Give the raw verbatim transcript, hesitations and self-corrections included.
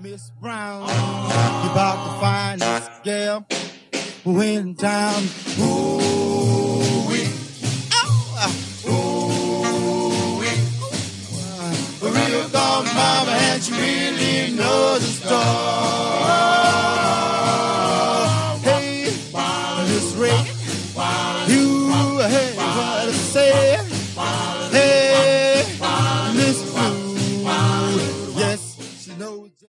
Miss Brown, you about to find this girl who in town. Ooh, wee. Oh, ooh, wee. A real gone mama, and she really knows the story. Hey, Miss Ray, you hey, what to say?